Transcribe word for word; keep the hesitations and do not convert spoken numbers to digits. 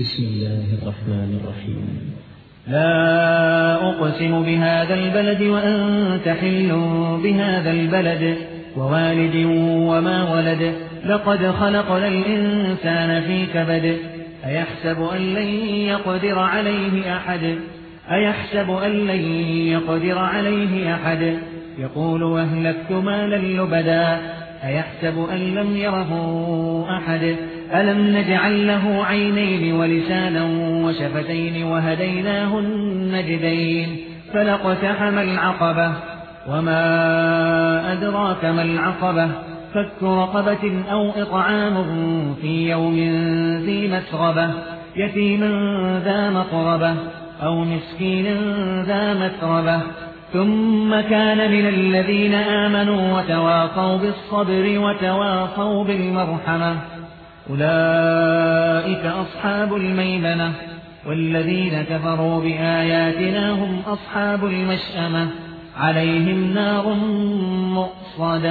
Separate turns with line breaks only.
بسم الله الرحمن الرحيم.
لا أقسم بهذا البلد وأنت حل بهذا البلد ووالد وما ولد لقد خلقنا الإنسان في كبد أيحسب أن لن يقدر عليه أحد أيحسب أن لن يقدر عليه أحد يقول أهلكت مالا لبدا أيحسب أن لم يره أحد ألم نجعل له عينين ولسانا وشفتين وهديناه النجدين فلاقتحم العقبة وما أدراك ما العقبة فك رقبة أو إطعام في يوم ذي مسغبة يتيما ذا مقربة أو مسكينا ذا متربة ثم كان من الذين آمنوا وتواصوا بالصبر وتواصوا بالمرحمة أولئك أصحاب الميمنة والذين كفروا بآياتنا هم أصحاب المشأمة عليهم نار مؤصدة.